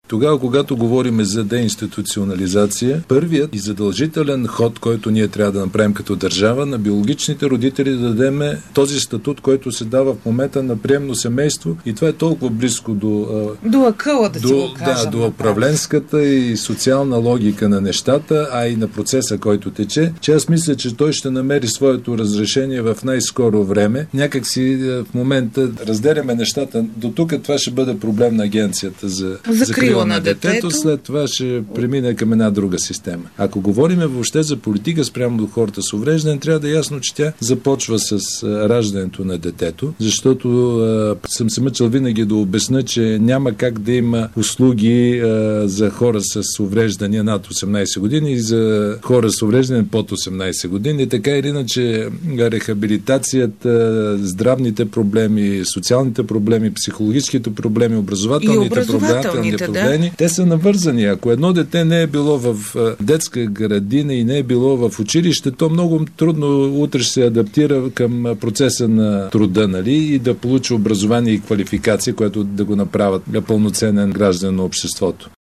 Тогава, когато говорим за деинституционализация, първият и задължителен ход, който ние трябва да направим като държава, на биологичните родители да дадем този статут, който се дава в момента на приемно семейство, и това е толкова близко до акъла, да си го кажем. До управленската и социална логика на нещата, а и на процеса, който тече, че аз мисля, че той ще намери своето разрешение в най-скоро време. Някак си в момента разделяме нещата. До тук това ще бъде проблем на агенцията за закрила на детето. След това ще премине към една друга система. Ако говорим въобще за политика спрямо до хората с увреждане, трябва да е ясно, че тя започва с раждането на детето, защото съм се мъчил винаги да обясня, че няма как да има услуги за хора с увреждания над 18 години и за хора с увреждане под 18 години. Така или иначе рехабилитацията, здравните проблеми, социалните проблеми, психологическите проблеми, образователните проблеми, те са навързани. Ако едно дете не е било в детска градина и не е било в училище, то много трудно утре ще се адаптира към процеса на труда, нали, и да получи образование и квалификация, което да го направят пълноценен граждан на обществото.